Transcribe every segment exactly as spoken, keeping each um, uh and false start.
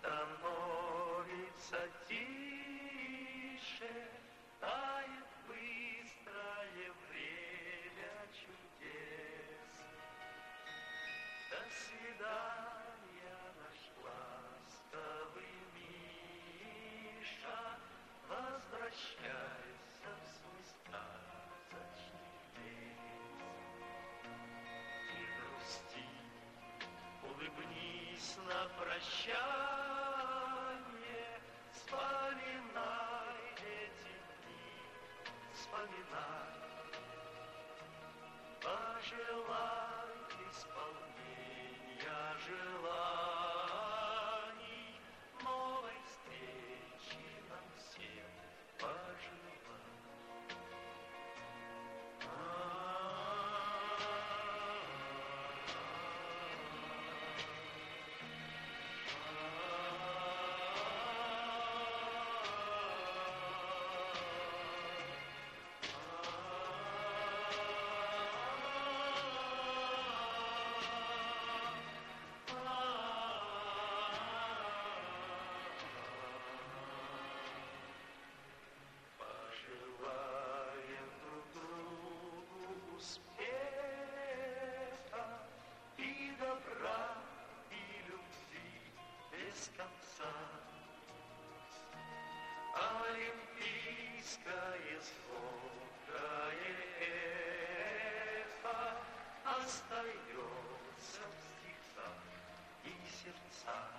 становится тише, тает быстрое время чудес. До свидания, наш ласковый Миша, возвращайся в свой сказочный лес. Не грусти, улыбнись на прощание, вспоминай эти дни, вспоминай. Пожелай исполнения желаний, новой встречи нам всем пожелай. Пожелаем друг другу успеха и добра, и любви без конца. Олимпийское звонкое эхо остается в стихах и сердцах.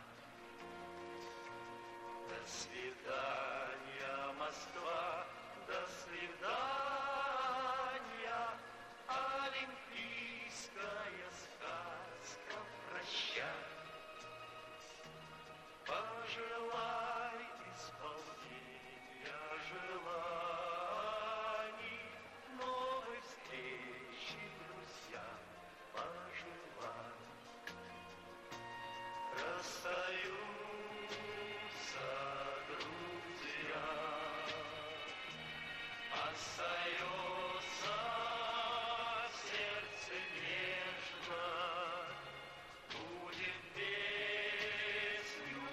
До свидания, Москва, до свидания, олимпийская сказка, прощай. Пожелай исполнения желаний, новой встречи, друзья, пожелай. Расстаются друзья, остается в сердце нежно, будет песню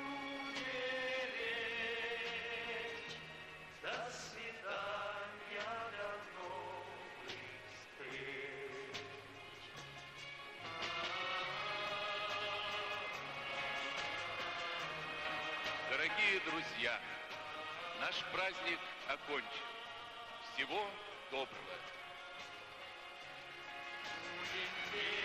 петь. До свидания, до новых встреч. Дорогие друзья, наш праздник окончен. Всего доброго. Будет